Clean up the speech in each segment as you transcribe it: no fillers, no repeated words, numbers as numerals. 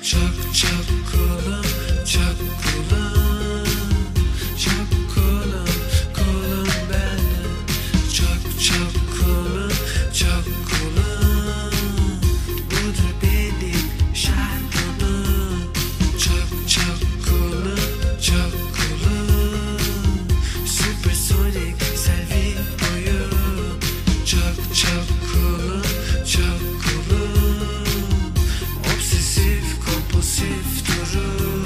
Çok çok cool'um, çok cool'um. Çok cool'um, cool'um ben. Çok çok cool'um, çok cool'um. Budur benim şarkımım. Çok çok cool'um, çok cool'um. Süpersonik selvi boyu. Çok çok cool'um, çok cool'um. Obsesif kompulsif durum.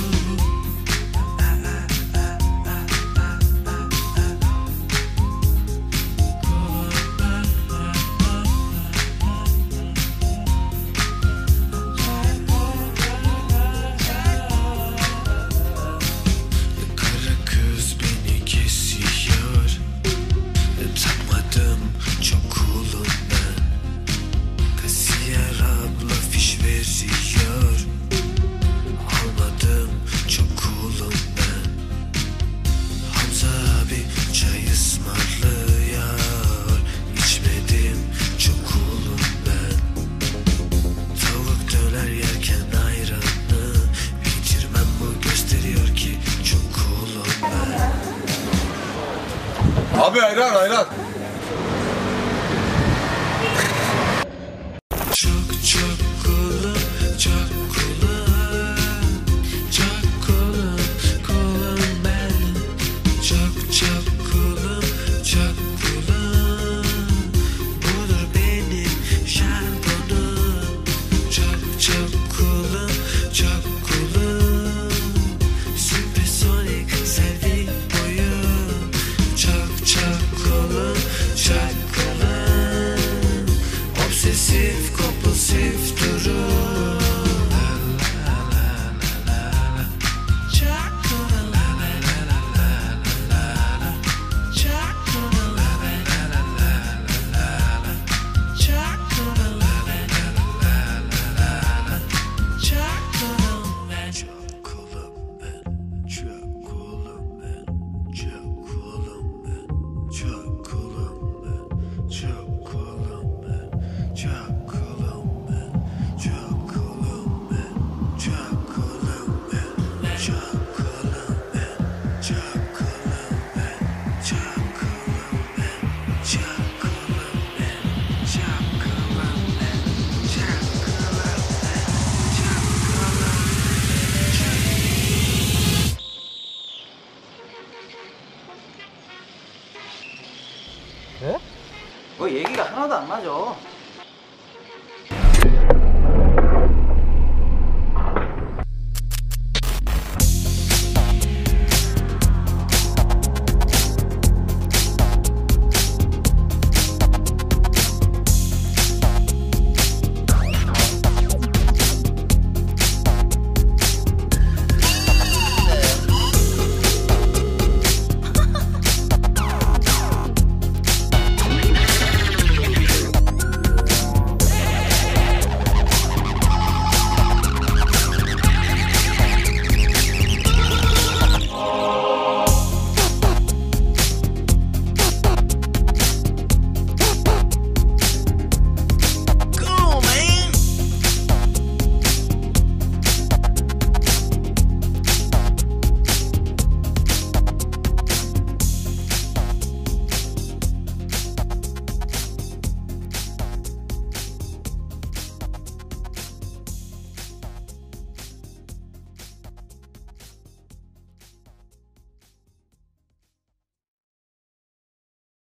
Kara kız beni kesiyor. Takmadım çok cool'um ben. Kasiyer abla fiş veriyor. Almadım çok cool'um ben. Hamza abi çay ısmarlıyor. İçmedim çok cool'um ben. Tavuk döner yerken ayranı bitirmem, bu gösteriyor ki çok cool'um ben. Abi ayran ayran. Çok çok cool'um, çok cool'um. Çok cool'um, cool'um ben. Çok çok cool'um, çok cool'um. Budur benim şarkım. Çok çok cool'um, çok cool'um. Süpersonik selvi boyu. Çok çok cool'um, çok cool'um. Obsesif kompulsif durum. Çok cool'um. Çok cool'um. Çok cool'um. Çok cool'um ben. Çok cool'um ben. Çok cool'um ben. Çok cool'um ben. Çok cool'um ben. Çok cool'um ben. Çok cool'um ben. Çok cool'um ben. Çok cool'um ben. Çok cool'um ben. Çok cool'um ben. Çok cool'um ben. Çok cool'um ben. Çok cool'um ben. Çok 뭐 얘기가 하나도 안 맞아.